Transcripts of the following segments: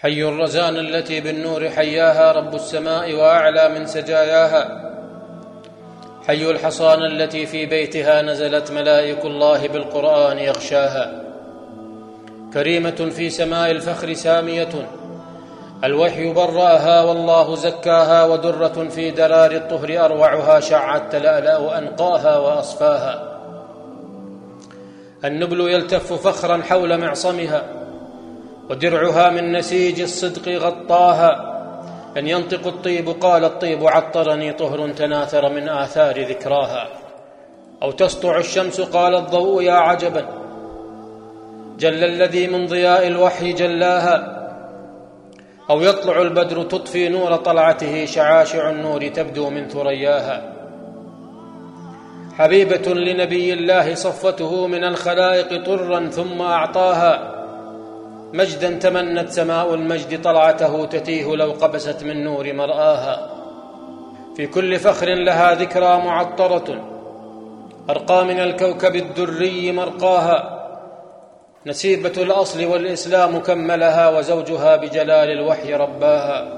حي الرزان التي بالنور حياها رب السماء وأعلى من سجاياها. حي الحصان التي في بيتها نزلت ملائك الله بالقرآن يغشاها. كريمة في سماء الفخر سامية الوحي برأها والله زكاها. ودرة في درار الطهر أروعها شعت تلألأ أنقاها وأصفاها. النبل يلتف فخرا حول معصمها ودرعها من نسيج الصدق غطاها. إن ينطق الطيب قال الطيب عطرني طهر تناثر من آثار ذكراها. أو تسطع الشمس قال الضوء يا عجبا جل الذي من ضياء الوحي جلاها. أو يطلع البدر تطفي نور طلعته شعاشع النور تبدو من ثرياها. حبيبة لنبي الله صفوته من الخلائق طرا ثم أعطاها. مجدا تمنت سماء المجد طلعته تتيه لو قبست من نور مرآها. في كل فخر لها ذكرى معطرة أرقى من الكوكب الدري مرقاها. نسيبة الأصل والإسلام كملها وزوجها بجلال الوحي رباها.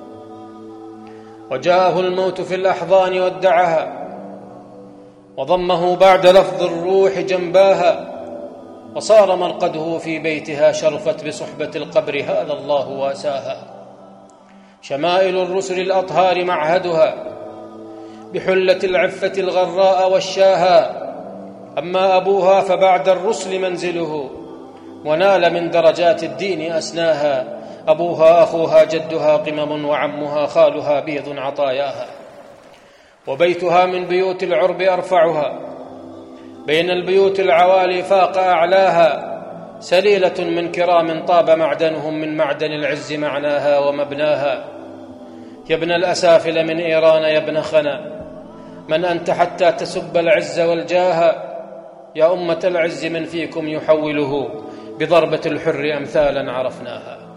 وجاءه الموت في الأحضان ودعها وضمه بعد لفظ الروح جنباها. وصار مرقده في بيتها شرفت بصحبة القبر هذا الله واساها. شمائل الرسل الأطهار معهدها بحلة العفة الغراء والشاها. أما أبوها فبعد الرسل منزله ونال من درجات الدين أسناها. أبوها أخوها جدها قمم وعمها خالها بيض عطاياها. وبيتها من بيوت العرب أرفعها بين البيوت العوالي فاق أعلاها. سليلة من كرام طاب معدنهم من معدن العز معناها ومبناها. يا ابن الأسافل من إيران يا ابن خنا من أنت حتى تسب العز والجاه. يا أمة العز من فيكم يحوله بضربة الحر أمثالا عرفناها.